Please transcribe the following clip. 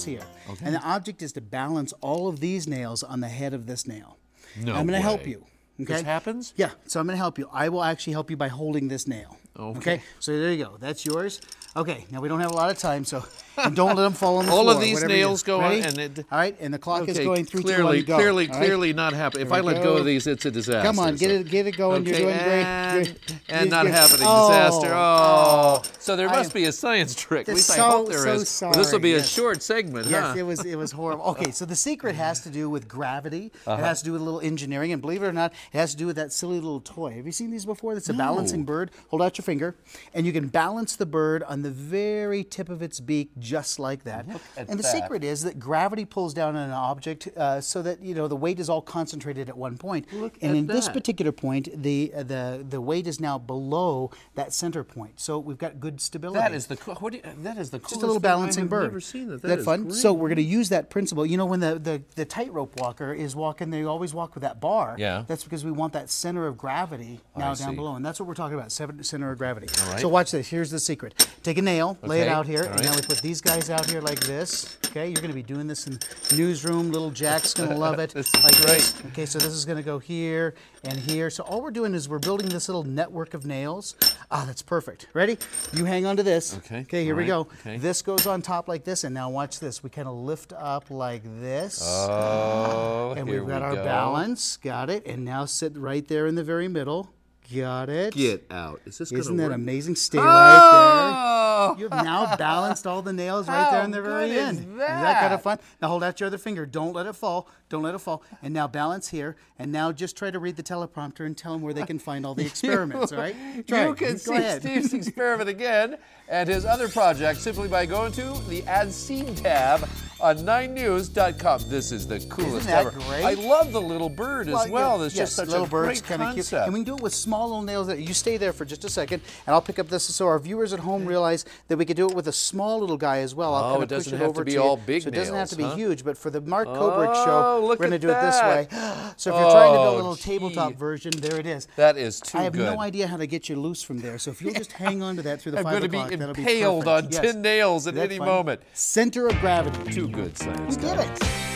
here. Okay. And the object is to balance all of these nails on the head of this nail. No I'm going to help way. you. Okay? This happens? Yeah, so I'm going to help you. I will actually help you by holding this nail. Okay. So there you go. That's yours. Okay, now we don't have a lot of time, so and don't let them fall on the All floor. of these whatever you nails do. go on, Ready? and it. All right, and the clock is Okay, going 3, 2, 1, go. clearly, All right? clearly not happening. If I There we let go go. of these, it's a disaster. Come on, get it going. You're Okay, doing great. and not You're- happening. Oh, Disaster. Oh, so there I must am be a science trick. At least I so- hope there so is. Well, this will sorry, be a yes. short segment, Yes, huh? it was horrible. Okay, so the secret has to do with gravity. Uh-huh. It has to do with a little engineering, and believe it or not, it has to do with that silly little toy. Have you seen these before? That's a balancing bird. Hold out your finger, and you can balance the bird on the very tip of its beak, just like that. Look at And the that. secret is that gravity pulls down on an object so that the weight is all concentrated at one point. Look and at in this that. particular point, the weight is now below that center point. So we've got good stability. That is the that is the coolest Just a little thing balancing I have bird. never seen that. Isn't that is fun? great. So we're going to use that principle. You know, when the tightrope walker is walking, they always walk with that bar. Yeah. That's because we want that center of gravity now I down see. below, and that's what we're talking about, center of gravity. All right. So watch this. Here's the secret. Take a nail, lay it Okay. out here, All and now right. we put these guys out here like this. Okay, you're going to be doing this in the newsroom. Little Jack's going to love it. This is like great. This. Okay, so this is going to go here and here. So all we're doing is we're building this little network of nails. Ah, that's perfect. Ready? You hang on to this. Okay. Okay, here All we right. go. Okay. This goes on top like this, and now watch this. We kind of lift up like this. Oh, and here we've got we our go. balance. Got it. And now sit right there in the very middle. Got it. Get out. Is this going to Isn't work? that amazing? Stay right Oh! there. You've now balanced all the nails right there in the very good is end. Isn't that? that kind of fun? Now hold out your other finger. Don't let it fall. Don't let it fall. And now balance here. And now just try to read the teleprompter and tell them where they can find all the experiments, all right? Try You it. can Go see ahead. Steve's experiment again and his other projects simply by going to the Add Scene tab on 9news.com. This is the coolest Isn't that ever. great? I love the little bird as well. There's yes, just such little a birds, great kind of cute. concept. And we can do it with small little nails. That you stay there for just a second, and I'll pick up this so our viewers at home realize that we could do it with a small little guy as well. I'll Oh, kind it of push doesn't it have over to be you. all big so it doesn't have to be nails, huh? huge, but for the Mark Kobrick show, look we're going to at do it this way. that. So if you're trying to build a Oh, little gee. tabletop version, there it is. That is too I have good. no idea how to get you loose from there. So if you'll just hang on to that through the I'm 5 going to o'clock, be that'll be impaled perfect. on Yes. 10 nails at Isn't that any fun? moment. Center of gravity. Too good, science You did guy. it.